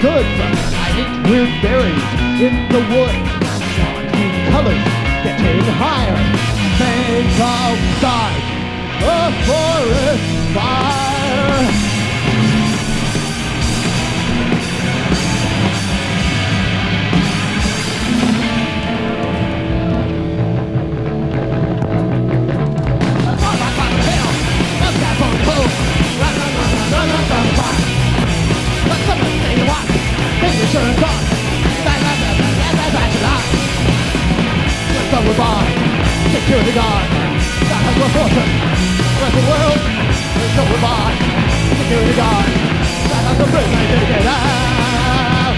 goods. I eat weird berries in the woods. Green colors getting higher. Things outside a forest fire. Security guard, that has a fortune. Where's the world? There's no reward. Security guard, that has a prison to get out.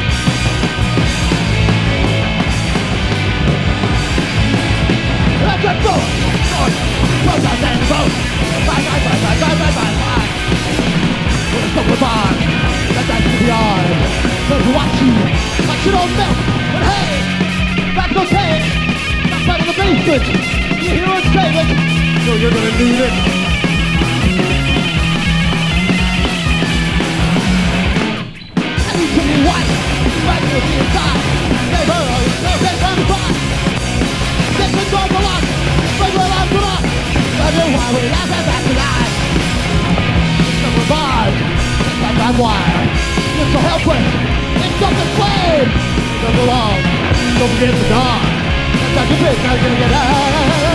Let's get going. Protest and vote. Bye. There's no reward. That's the yard. They'll watch you. Watch it all melt. But hey, that's okay. That's out of the basement. You hear us save it, so you're gonna need it. I need to be white, right to the inside. Never, on the box. Get the door for lock, but we're on for lock. But then why we laugh at that tonight? So revived, like that wire. You're so helpless, it's something flame. Don't go long, don't forget the dawn. That's your bitch, now you're gonna get out.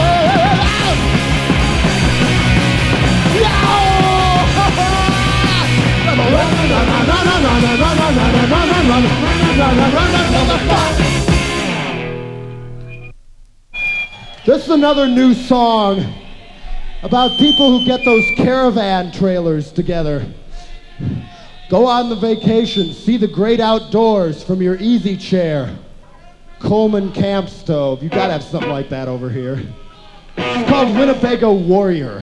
This is another new song about people who get those caravan trailers together. Go on the vacation, see the great outdoors from your easy chair. Coleman camp stove. You gotta have something like that over here. It's called Winnebago Warrior.